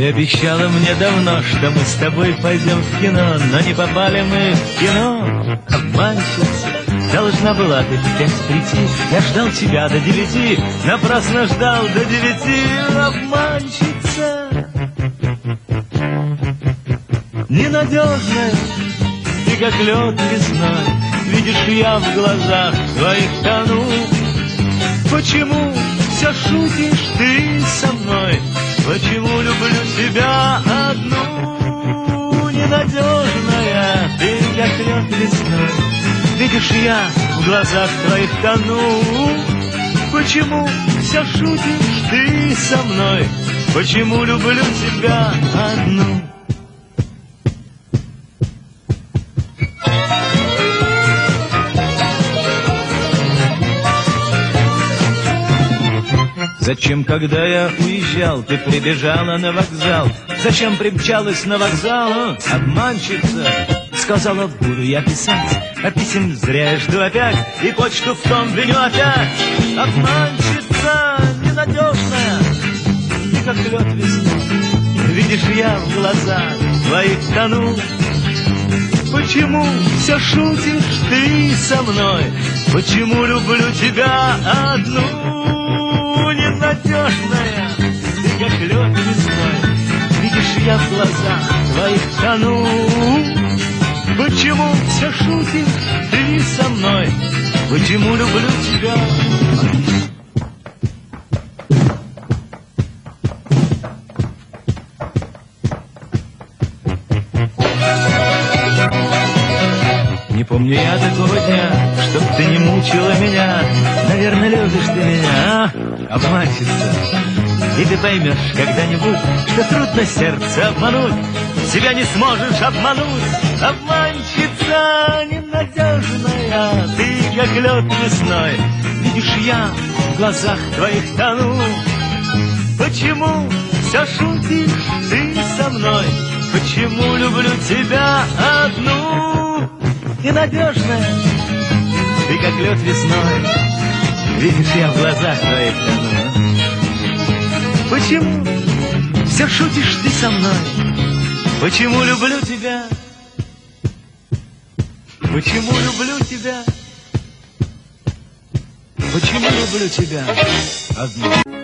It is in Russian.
Ты обещала мне давно, что мы с тобой пойдем в кино, но не попали мы в кино. Обманщица, должна была ты в 5 прийти. Я ждал тебя до 9, напрасно ждал до 9. Обманщица, ненадежная, ты как лед весной. Видишь, я в глазах твоих тону. Почему все шутишь ты со мной? Почему люблю тебя одну? Ненадежная, ты как лед весной. Видишь, я в глазах твоих тону. Почему все шутишь ты со мной? Почему люблю тебя одну? Зачем, когда я уезжал, ты прибежала на вокзал? Зачем примчалась на вокзал? Обманщица, сказала, буду я писать, а писем зря я жду опять, и почту в том виню опять. Обманщица ненадежная, ты как лед весной. Видишь, я в глазах твоих тону. Почему все шутишь ты со мной? Почему люблю тебя одну? Ненадежная, ты как лед весной. Видишь, я в глазах твоих тону. Почему все шутишь ты со мной? Почему люблю тебя? Не помню я такого дня, чтоб ты не мучила меня. Наверное, любишь ты меня, обманщица. И ты поймешь когда-нибудь, что трудно сердце обмануть. Себя не сможешь обмануть. Обманщица ненадежная, ты как лед весной. Видишь, я в глазах твоих тону. Почему все шутишь ты со мной? Почему люблю тебя одну? Ненадежная, ты как лед весной. Видишь, я в глазах твоих тону. Почему все шутишь ты со мной? Почему люблю тебя? Почему люблю тебя? Почему люблю тебя одну?